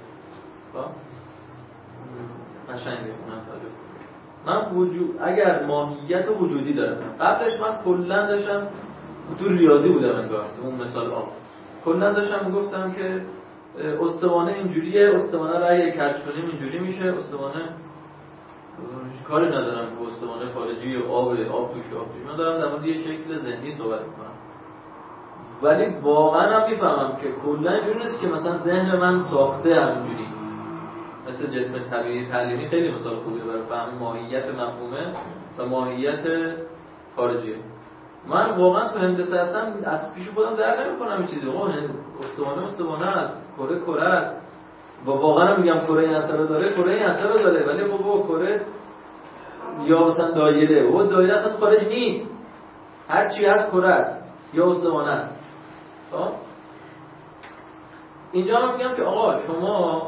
قشنگه اونم تعریف. من وجود اگر ماهیت وجودی دارم، قبلش من کلا داشتم تو ریاضی بودم انگار، تو اون مثال آب کلا داشتم میگفتم که استوانه اینجوریه، استوانه رو اگه کج کنیم اینجوری میشه، استوانه کاری ندارم که استوانه خارجی آب توش من دارم در مورد یه شکل ذهنی صحبت میکنم. ولی واقعا هم میفهمم که کلا اینجوری نیست که مثلا ذهن من ساخته همینجوری مثل جسم طبیعی تعلیمی. خیلی مثال خوبیه برای فهم ماهیت مفهومه و ماهیت خارجیه. من واقعا تو هندسه هستم از پیش خودم در نمی‌کنم این چیزی. استوانه است، کره است. و واقعا میگم کره این اثر داره، کره این اثر داره، ولی بابا کره یا مثلا دایره و دایره اصلا خارج نیست، هر چی هست کره است یا استوانه است. خب اینجا من میگم که آقا شما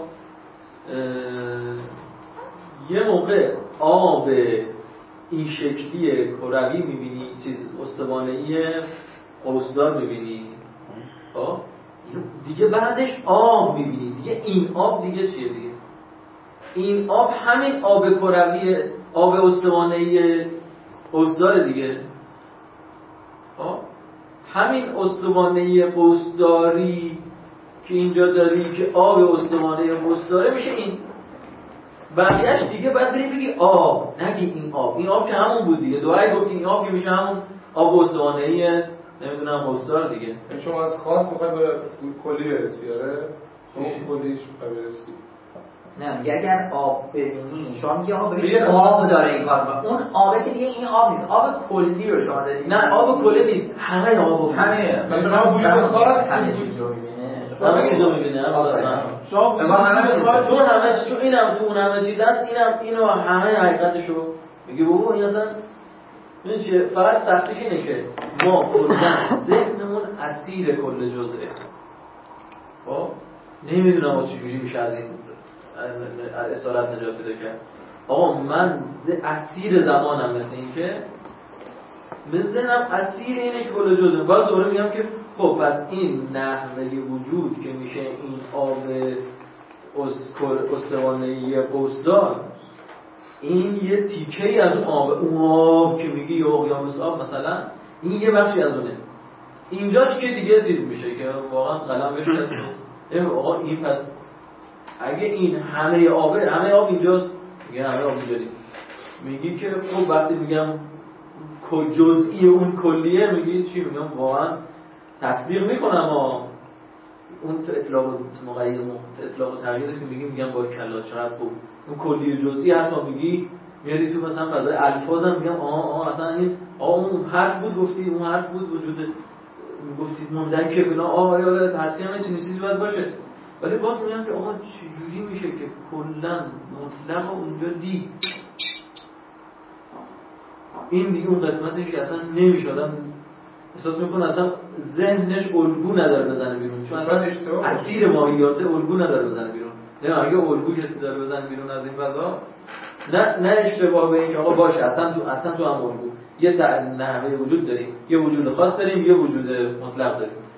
یه موقع آب این شکلی کروی میبینی، چیز استوانه‌ای قوسدار میبینی، خب دیگه بعدش آب میبینی، دیگه این آب دیگه چیه؟ دیگه این آب همین آب کروی، آب استوانه‌ای قوسدار دیگه. خب همین استوانه‌ای قوسداری که اینجا داری که آب استوانه قوسداره میشه این. بقیه‌اش دیگه بعد بری بگی آب، نگی این آب که همون بود دیگه. دوایی گفتی این آب که میشه همون آب استوانه‌ای نمیدونم قوسدار دیگه. شما از خاص میخوای به کلی برسی، آره؟ شما کلیش میخوای برسی. نه میگه اگر آب ببینی، شما میگه آب ببینی آب داره این کار میکنه، اون آبه که دیگه این آب نیست، آب کلی رو شما دارید. نه آب کلی نیست، همه آب، همه مثلا وجود خاص همه چیز رو میبینه، همه چیز رو میبینه. شما همه چیز، چون اینم تو اون همه چیز هست، اینو همه حقیقتشو میگه. بابا این اصلا این چیه؟ فقط سختیش اینه که ما کلا ذهنمون اسیر کل جزئه. خب نمیدونم چجوری میشه از این اسارت نجات پیدا کرد. آقا من اسیر زمانم، مثل این که ذهنم اسیر اینه که کل جزئه. باز دوباره میگم که خب پس این نحوه وجود که میشه این آب استوانه‌ای قوسدار، این یه تیکه‌ای از اون آب که میگی یا اقیانوس آب مثلا، این یه بخشی از اونه. اینجاش که دیگه چیز میشه که واقعا قلم بهش هست. آقا این پس اگه این همه آب اینجاست، میگه همه آب اینجا نیست. میگی که خب وقتی میگم جزئی اون کلیه، میگی چی؟ میگم واقعا تصدیق میکنم اون اطلاق و تغییری که میگم با کلا چقدر خوب اون کلی جزئی حتی میگی میادی تو مثلا فضای الفاظم میگم اصلا این اون حرف بود گفتی، اون حرف بود وجود گفتی منزکه بنا آره هستی همه چیزی باید باشه. ولی باز میگم که آقا چجوری میشه که کلا مطلق اونجا دید این دیگه اون قسمتش که اصلا نمیشه، آدم احساس میکنه اصلا ذهنش الگو نداره بزنه بیرون، چون اصلا اسیر ماهیات الگو نداره بزنه بیرون. نه اگه الگو کسی داره بزنه بیرون از این فضا، نه اشتباه به این که آقا باشه اصلا تو هم الگو یه نحوه وجود داریم، یه وجود خاص داریم، یه وجود مطلق داریم.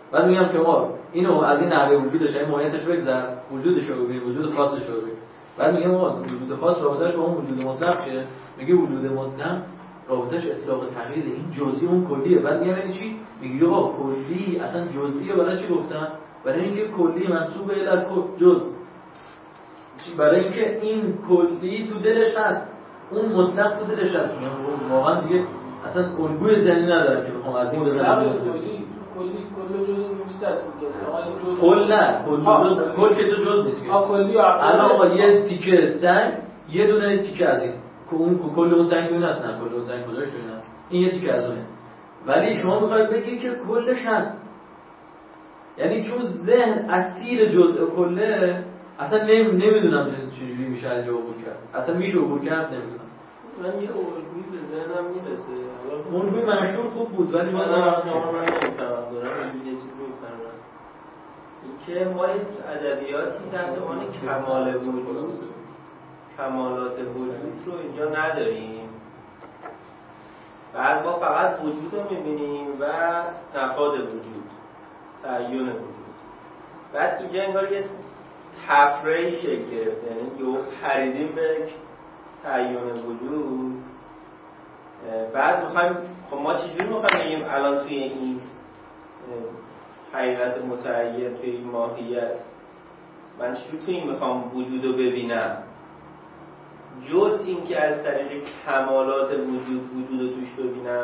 بعد میگم که ما اینو از این نحوه وجودش این ماهیتش بگذر، وجودش رو ببین، وجود خاصش رو ببین. بعد میگم ما وجود خاص رابطه‌اش با اون وجود مطلق چیه؟ میگه وجود مطلق رابطه‌اش اطلاق تغییر، این جزئی اون کلیه. بعد میگم یعنی چی؟ میگه آقا کلی اصلا جزئیه. برای چی گفتم؟ برای اینکه کلی منسوب الی جزء، برای اینکه این کلی تو دلش هست، اون مطلق تو دلش هست. میگم واقعا دیگه اصلا الگوی ذهنی ندارم که بخوام از این بزنم. کل جزء نیست است. کل نه، کل که تو جزء نیست. الان آقا یه تیکه سنگ، یه دونه تیکه از این، اون کل اون سنگ اون هست، نه کل اون سنگ کجاش تو هست، این یه تیکه از اونه. ولی شما میخواید بگید که کلش هست، یعنی چون ذهن اسیر جزء کله، اصلا نمیدونم چجوری میشه از جا عبور کرد، اصلا میشه عبور کرد نمیدونم. من یه الگویی به ذهنم میرسه، الگوی مشهور خوب بود ولی من نمیفهمم، دارم یه چیزی میفهمم. اینکه ما ادبیاتی در زمان کمال وجود، کمالات وجود رو اینجا نداریم. بعد ما فقط وجود رو میبینیم و نفاد وجود، تعیین وجود. بعد اینجا انگار یه تفریعی شکل گرفته، یعنی یه پریدیم به تعیین وجود. بعد میخوایم، خب ما چجوری میخوایم بگیم الان توی این حقیقت متعین، توی این ماهیت من چجوری توی این میخوام وجود رو ببینم، جز این که از طریق کمالات وجود رو توش ببینم؟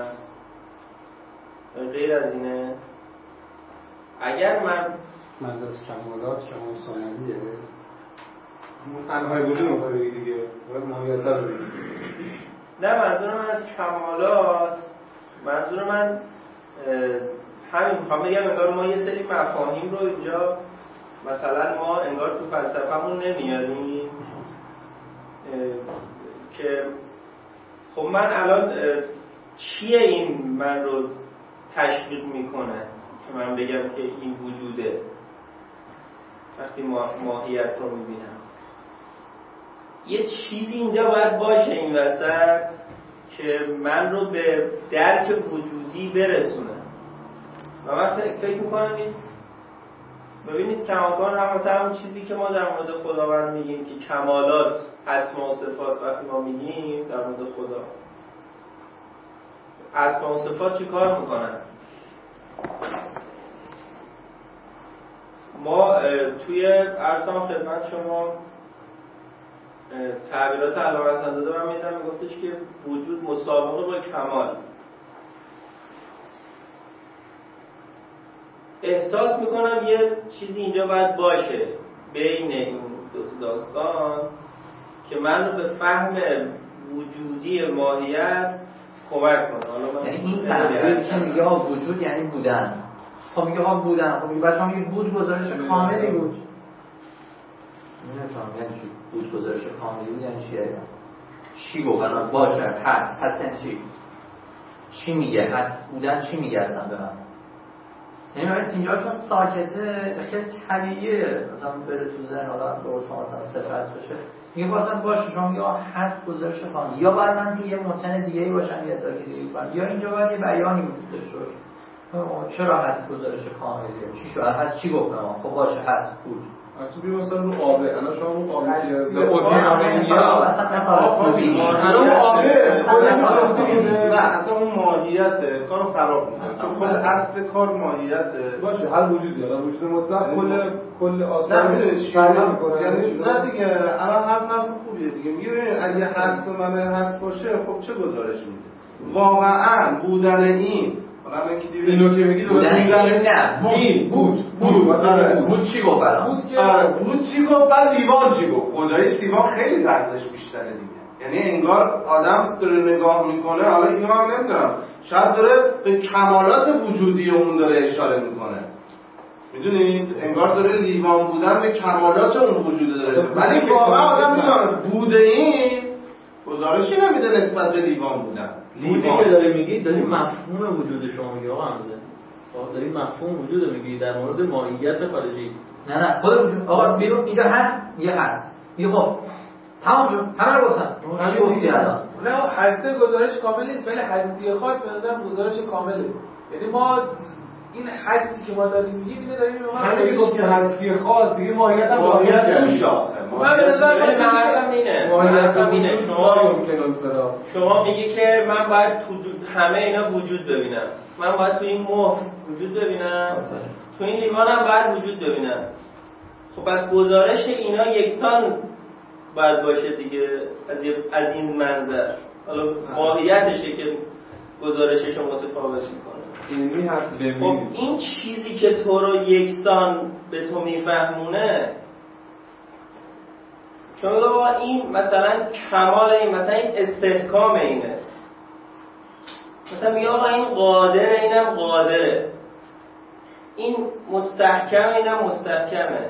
غیر از اینه. اگر من منظور از کمالات کمال ثانویه، انهای وجود رو بگی دیگه، ماهیت رو بگی. نه، منظور من از کمالات، منظور من همین میخوام بگم انگار ما یه سری مفاهیم رو اینجا مثلا ما انگار تو فلسفه‌مون نمیاریم که خب من الان چیه این من رو تشویق میکنه که من بگم که این وجوده وقتی ماهیت رو میبینم. یه چیزی اینجا باید باشه این وسط که من رو به درک وجودی برسونه. و من فکر میکنم ببینید کماکان هم مثلا اون چیزی که ما در مورد خداوند میگیم که کمالات اسما و صفات، وقتی ما میگیم در مورد خدا اسما و صفات چی کار میکنن؟ ما توی عرضم خدمت شما تعبیرات علامه حسن‌زاده من میدم، میگفتش که وجود مسابقه با کمال. احساس میکنم یه چیزی اینجا باید باشه بین این دو داستان که من رو به فهم وجودی ماهیت کمک کنه. یعنی این تعبیری که میگه وجود یعنی بودن. خب میگه بودن، خب بچه‌ها میگه بود گزارش کاملی بود. نمی‌فهمم یعنی بود گزارش کاملی بود یعنی چیه؟ چی گفت الان باشه هست یعنی چی میگه؟ بودن چی میگه اصلا به من؟ یعنی اینجا چون ساکته خیلی طبیعیه مثلا بره تو ذهن حالا به شما مثلا صفت بشه میگه واسه باشه شما میگه هست گزارش کاملی، یا باید من توی یه متن دیگه‌ای باشم یه جای دیگه باشم، یا اینجا باید یه بیانی وجود داشته باشه. چرا هست گزارش کاملیه؟ چی شد؟ هست چی گفت ما؟ خب باشه هست بود. تو بیا مثلا رو آبه، الان شما رو آبه که الان نه اصلا اون ماهیته کارو خراب میکنه، چون خود اصل کار ماهیته. باشه هر وجودی، الان وجود مطلق کل آثار یعنی نه دیگه الان حرف خوبیه دیگه. میگه اگه هست من هست باشه خب چه گزارش میده؟ واقعا بودن این اینو که میگی بودن این نه بود چی گفت الان؟ بود چی گفت؟ بعد لیوان چی گفت؟ خدایش لیوان خیلی دردش بیشتره دیگه. یعنی انگار آدم داره نگاه میکنه، حالا اینو هم نمیدونم، شاید داره به کمالات وجودی اون داره اشاره میکنه، میدونید؟ انگار داره لیوان بودن به کمالات اون وجود داره، ولی واقعا آدم میدونه بوده این گزارشی نمیده نسبت به لیوان بودن. بودی که داره میگی داری مفهوم وجود شما میگی آقا حمزه، داری مفهوم وجود میگی در مورد ماهیت خارجی. نه خود وجود آقا بیرون اینجا هست یه هست یه خب تمام شد همه رو گفتم. چی گفتی الان؟ نه هسته گزارش کامل نیست ولی هستی خاص به نظر گزارش کامله. یعنی ما این هستی که ما داریم میگیم اینه داریم به من همین گفت هستی خاص دیگه ماهیت هم ماهیت روش من به نظر من اینه شما میگی که من باید تو همه اینا وجود ببینم، من باید تو این مهر وجود ببینم، تو این لیوان هم باید وجود ببینم. خب پس گزارش اینا یکسان باید باشه دیگه از این منظر. حالا ماهیتشه که گزارشش رو متفاوت میکنه. خب این چیزی که تو رو یکسان به تو میفهمونه، چون بابا این مثلا کمال این، مثلا این استحکام اینه، مثلا میگه آقا این قادره، اینم قادره، این مستحکم، اینم مستحکمه.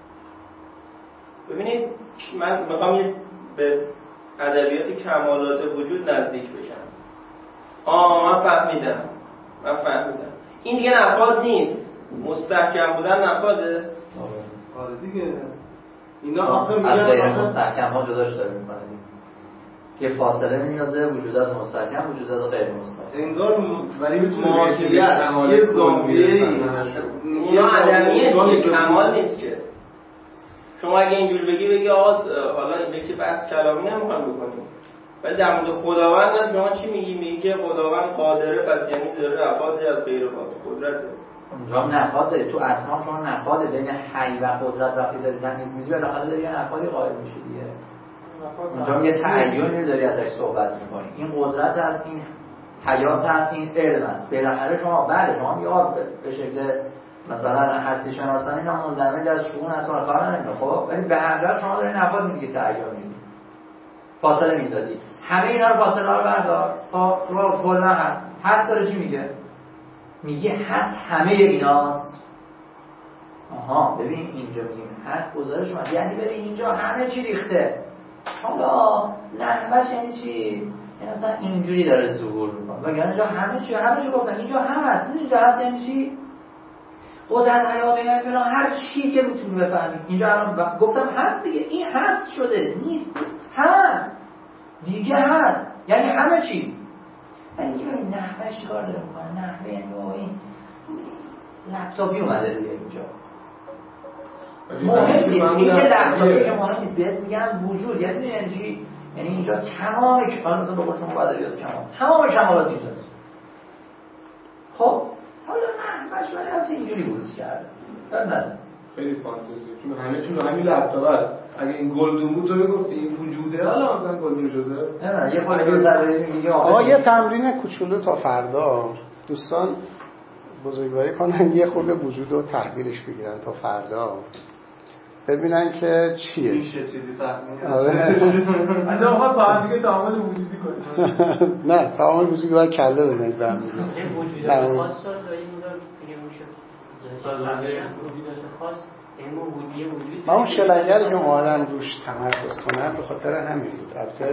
ببینید من میخوام به ادبیات کمالات وجود نزدیک بشم. من فهمیدم. این دیگه نفاد نیست. مستحکم بودن نفاده؟ آره دیگه. اینا آخه از غیر مستحکم ها جداش داره میکنه. یه فاصله نیازه وجودات مستحکم، وجودات غیر مستحکم. انگار ولی میتونه یه زاویه اونا عدمیه، کمال نیست که. شما اگه اینجور بگی آقا حالا این که بحث کلامی نمیخوام بکنیم، ولی در مورد خداوند هم شما چی میگی؟ میگی که خداوند قادره، پس یعنی داره نفاذی از غیر قدرته. اونجا هم نفاذ داری، تو اسما شما نفاذه بین حی و قدرت وقتی داری تمیز میدی بالاخره داری یه نفاذی قائل میشی دیگه. اونجا هم یه تعیینی داری ازش صحبت میکنی، این قدرت هست، این حیات هست، این علم هست. بالاخره شما شما یا به شکل مثلا هستی شناسانی اینا مندمج از شؤون اصلا کار نمیکنه. خب ولی به هر حال شما داری نفاذ میدی که تعیین میدی، فاصله میندازی. همه اینا رو فاصله رو بردار. خب کلا هست داره چی میگه؟ میگه هست همه ایناست. ببین اینجا میگیم هست گزارش اومد، یعنی ببین اینجا همه چی ریخته. حالا نحوش یعنی چی؟ یعنی مثلا اینجوری داره ظهور میکنه. وگرنه اینجا همه چی گفتن اینجا هم هست. اینجا هست یعنی چی؟ قدرت حیات یعنی فلان هر چی که میتونی بفهمی. اینجا الان گفتم هست دیگه، این هست شده نیست، هست دیگه هست، یعنی همه چیز. یعنی که ببین نحوه چی کار داره میکنه؟ نحوه یعنی این لپتاپی اومده روی اینجا مهم نیست. این که لپتاپی که مهم نیست، بهت میگن وجود یعنی چی؟ یعنی اینجا تمام کمالات مثلا بگو شما باید یاد تمام کمالات اینجاست. خب حالا نحوهش برای همچه اینجوری بروز کرده نداره. خیلی فانتزی، چون همه چون همین لپتاپ هست. اگه این گلدون بود تو میگفتی این وجوده، حالا مثلا گلدون شده. نه یه خورده دیگه آقا یه تمرین کوچولو تا فردا دوستان بزرگواری کنن، یه خورده وجود رو تحویلش بگیرن تا فردا ببینن که چیه. میشه چیزی فهمید. از آقا با دیگه تعامل وجودی کنیم. نه تعامل وجودی باید کله بزنید به هم دیگه. وجود خاص رو داریم دیگه میشه. خاص ما اون شلنگر که اومدن روش تمرکز کنن به خاطر همین بود. البته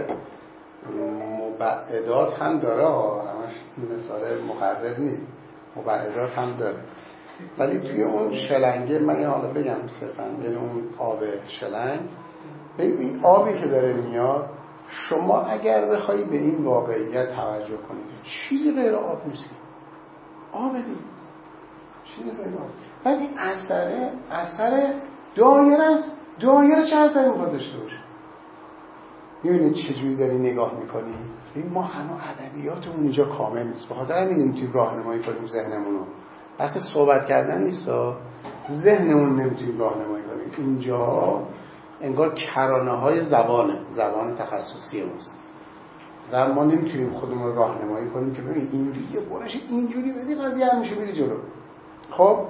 مبعدات هم داره، همش مثال مقرر نیست، مبعدات هم داره، ولی توی اون شلنگه من حالا بگم صرفا یعنی اون آب شلنگ، این آبی که داره میاد، شما اگر بخوایی به این واقعیت توجه کنید چیزی غیر آب نیست، آب دیگه چیزی غیر آب. بعد این اثر دایره است. دایره چه اثری میخواد داشته باشه؟ میبینید چجوری داری نگاه میکنی؟ این ما هنوز ادبیاتمون اینجا کامل نیست، به خاطر همین نمیتونیم راهنمایی کنیم ذهنمونو. اصلا صحبت کردن نیست، ذهنمون نمیتونیم راهنمایی کنیم. اینجا انگار کرانه های زبان تخصصی ماست و ما نمیتونیم خودمون راهنمایی کنیم که ببین اینجوری برش اینجوری بدی قضیه هم میشه بری جلو. خب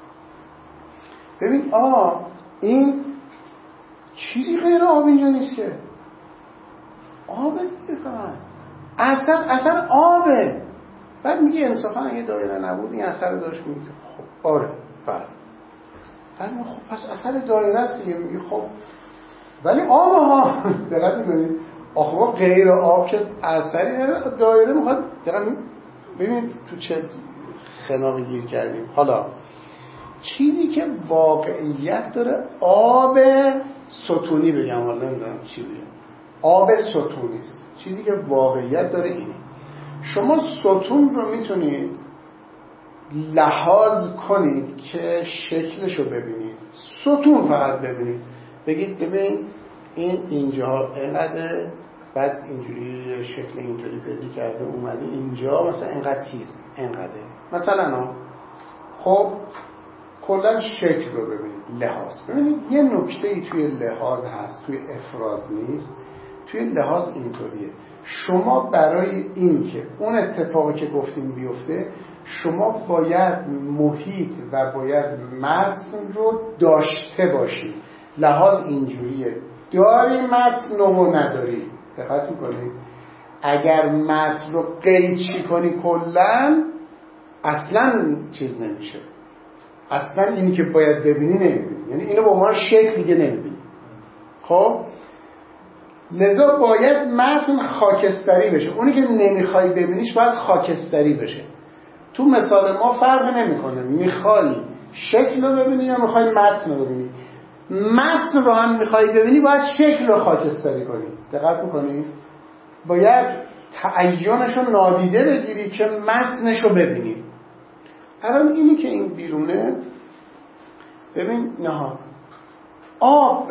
ببین این چیزی غیر آب اینجا نیست که آبه دیگه، فقط اثر آبه. بعد میگه انصافا اگه دایره نبود این اثر داشت، میگه خب آره بعد خب پس اثر دایره است دیگه. میگه خب ولی آب دقت میکنید آخه غیر آب که اثری دایره میخواد. دقت ببینید تو چه خناقی گیر کردیم. حالا چیزی که واقعیت داره آب ستونی بگم، حالا نمیدونم چی بگم، آب ستونی است. چیزی که واقعیت داره اینه. شما ستون رو میتونید لحاظ کنید که شکلشو ببینید، ستون فقط ببینید، بگید ببین این اینجا اینقدر، بعد اینجوری شکل اینجوری پیدا کرده اومده اینجا مثلا اینقدر تیز اینقدر مثلا خب کلا شکل رو ببینید، لحاظ ببینید. یه نکته‌ای توی لحاظ هست، توی افراز نیست. توی لحاظ اینطوریه، شما برای این که اون اتفاقی که گفتیم بیفته شما باید محیط و باید متن رو داشته باشید. لحاظ اینجوریه، داری متن رو نداری. دقت میکنید اگر متن رو قیچی کنی کلا اصلا چیز نمیشه، اصلا اینی که باید ببینی نمیبینی، یعنی اینو به عنوان شکل دیگه نمیبینی. خب لذا باید متن خاکستری بشه، اونی که نمیخوای ببینیش باید خاکستری بشه. تو مثال ما فرق نمیکنه میخوای شکل رو ببینی یا میخوای متن رو ببینی. متن رو هم میخوای ببینی باید شکل رو خاکستری کنی. دقت میکنی؟ باید تعینش رو نادیده بگیری که متنش رو ببینی. الان اینی که این بیرونه ببین، نه آب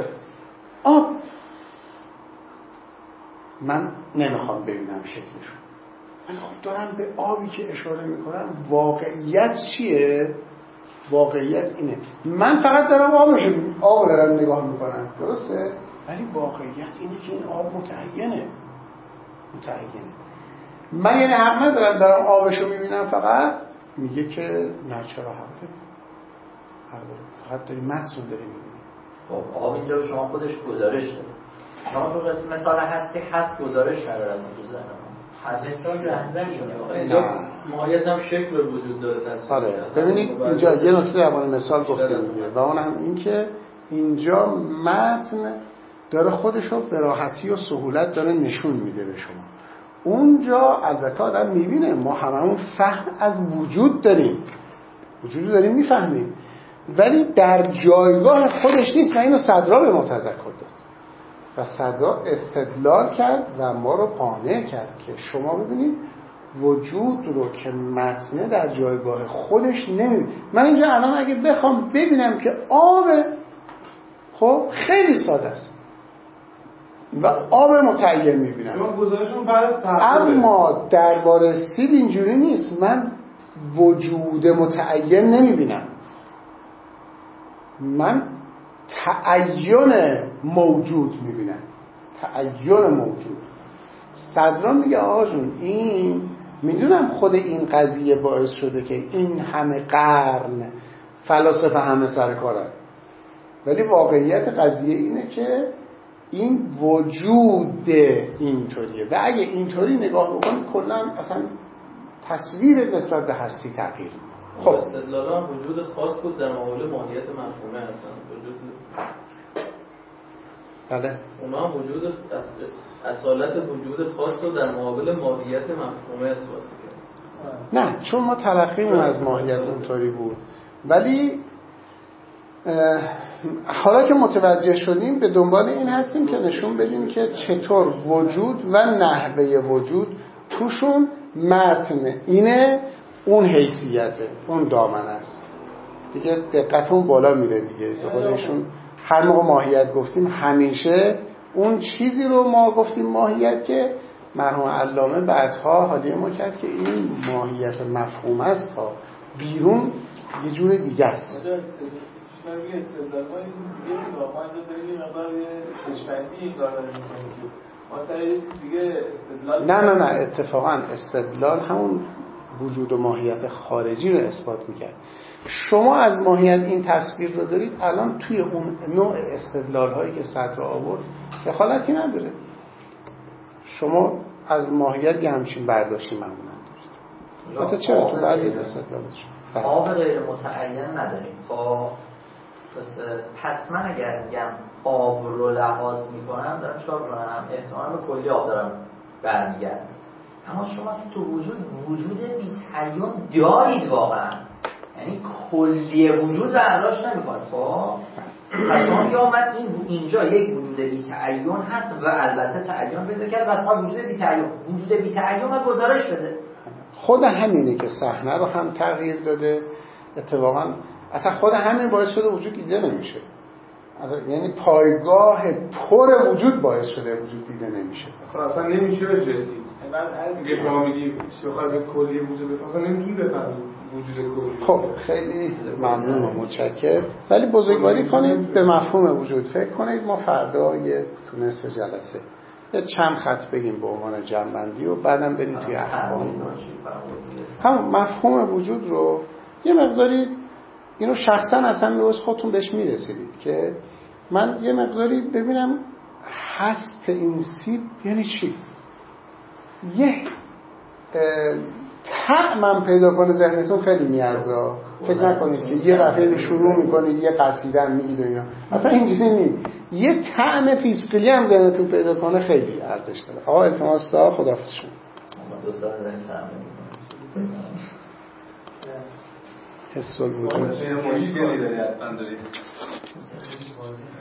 من نمیخوام ببینم شکلشو، ولی خب دارم به آبی که اشاره میکنم. واقعیت چیه؟ واقعیت اینه من فقط دارم آب دارم نگاه میکنم، درسته؟ ولی واقعیت اینه که این آب متعینه. من یعنی حق ندارم دارم آبشو میبینم فقط. میگه که نه، چرا حق داری؟ فقط داری متن داری میبینی. خب آب اینجا به شما خودش گزارش داره. شما تو قسم مثال هست گزارش نداره اصلا تو ذهن مثال رهبری اینجا ماهیت هم شکل وجود داره تصویر. آره ببینید اینجا یه نکته در مورد مثال گفتیم دیگه، و اون هم این که اینجا متن داره خودشو به راحتی و سهولت داره نشون میده به شما. اونجا البته آدم میبینه، ما هممون فهم از وجود داریم میفهمیم، ولی در جایگاه خودش نیست. و اینو صدرا به ما تذکر داد و صدرا استدلال کرد و ما رو قانع کرد که شما ببینید وجود رو که متنه در جایگاه خودش نمیبینید. من اینجا الان اگه بخوام ببینم که آب، خب خیلی ساده است و آب متعین میبینم، اما درباره سیب اینجوری نیست. من وجود متعین نمیبینم، من تعین موجود میبینم. صدرا میگه آقا جون این میدونم خود این قضیه باعث شده که این همه قرن فلاسفه همه سر کارن، ولی واقعیت قضیه اینه که این وجود اینطوریه و اگه اینطوری نگاه بکنید کلا اصلا تصویر نسبت به هستی تغییر. خب استدلالا وجود خاص بود در مقابل ماهیت مفهومه هستن. وجود بله اونا هم وجود اصالت وجود خاص رو در مقابل ماهیت مفهومه اثبات کرد. نه، چون ما تلقیمون از ماهیت اونطوری بود، ولی حالا که متوجه شدیم به دنبال این هستیم که نشون بدیم که چطور وجود و نحوه وجود توشون متن اینه، اون حیثیته، اون دامن است دیگه. دقتون بالا میره دیگه. به خودشون هر موقع ماهیت گفتیم همیشه اون چیزی رو ما گفتیم ماهیت که مرحوم علامه بعدها حالیه ما کرد که این ماهیت مفهوم است ها، بیرون یه جور دیگه است. نه اتفاقا استدلال همون وجود و ماهیت خارجی رو اثبات میکرد. شما از ماهیت این تصویر رو دارید، الان توی اون نوع استدلال هایی که صدر آورد دخالتی نداره. شما از ماهیت یه همچین برداشتی معمولا دارید. البته چرا تو بعضی استدلالش آب غیر متعین نداریم. خب پس من اگر میگم آب رو لحاظ میکنم دارم چکار کنم؟ احتمال به کلی آب دارم برمیگردم. اما شما تو وجود بی‌تعین دارید واقعا، یعنی کلی وجود رو برداشت نمی‌کنید. خب پس شما میگه من اینجا یک وجود بی‌تعین هست و البته تعین پیدا کرد، پس ما وجود بی‌تعین و گزارش بده. خود همینه که صحنه رو هم تغییر داده. اتفاقا اصلا خود همین باعث شده وجود دیده نمیشه. یعنی پایگاه پر وجود باعث شده وجود دیده نمیشه. اصلا نمیشه رسید. اگه شما میگی بخوای به کلی وجود بفهمی اصلا نمیتونی بفهمی وجود کلی. خب خیلی ممنون و متشکرم. ولی بزرگواری کنید به مفهوم وجود فکر کنید. ما فردا تو نصف جلسه یه چند خط بگیم به عنوان جمع‌بندی و بعدم بریم توی احکام. هم مفهوم وجود رو یه مقداری اینو شخصا اصلا می‌واسه خودتون بهش میرسیدید که من یه مقداری ببینم هست این سیب یعنی چی. یه طعمم پیدا کنه ذهنتون خیلی میارزه. فکر نکنید که یه دفعه شروع میکنید یه قصیده هم میگید و اینا، اصلا اینجوری نیست. یه طعم فیزیکالی هم ذهنتون پیدا کنه خیلی ارزش داره. آقا التماس تا خداحافظ شما. دو سال داریم طعم حس الوجود. مشکلی داری حتما دارید.